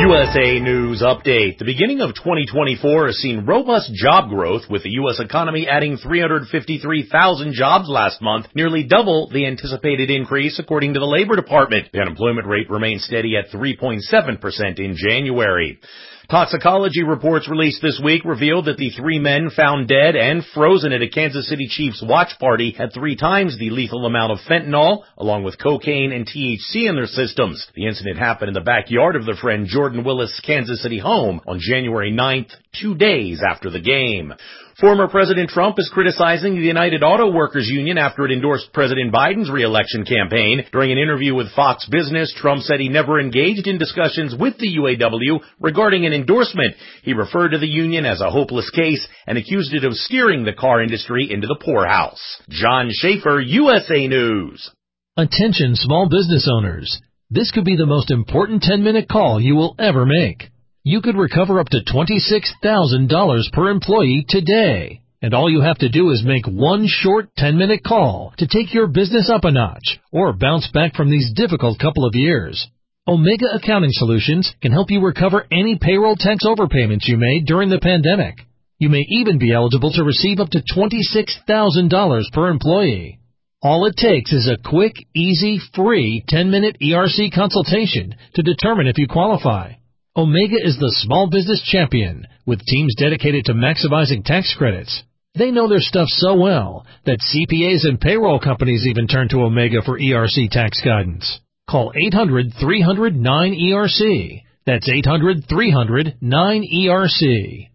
USA News Update. The beginning of 2024 has seen robust job growth, with the U.S. economy adding 353,000 jobs last month, nearly double the anticipated increase according to the Labor Department. The unemployment rate remained steady at 3.7% in January. Toxicology reports released this week revealed that the three men found dead and frozen at a Kansas City Chiefs watch party had 3 times the lethal amount of fentanyl, along with cocaine and THC in their systems. The incident happened in the backyard of their friend Jordan Willis' Kansas City home on January 9th, 2 days after the game. Former President Trump is criticizing the United Auto Workers Union after it endorsed President Biden's re-election campaign. During an interview with Fox Business, Trump said he never engaged in discussions with the UAW regarding an endorsement. He referred to the union as a hopeless case and accused it of steering the car industry into the poorhouse. John Schaefer, USA News. Attention small business owners. This could be the most important 10-minute call you will ever make. You could recover up to $26,000 per employee today. And all you have to do is make one short 10-minute call to take your business up a notch or bounce back from these difficult couple of years. Omega Accounting Solutions can help you recover any payroll tax overpayments you made during the pandemic. You may even be eligible to receive up to $26,000 per employee. All it takes is a quick, easy, free 10-minute ERC consultation to determine if you qualify. Omega is the small business champion, with teams dedicated to maximizing tax credits. They know their stuff so well that CPAs and payroll companies even turn to Omega for ERC tax guidance. Call 800-300-9ERC. That's 800-300-9ERC.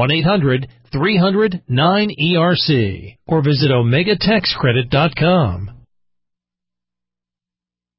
1-800-300-9ERC. Or visit OmegaTaxCredit.com.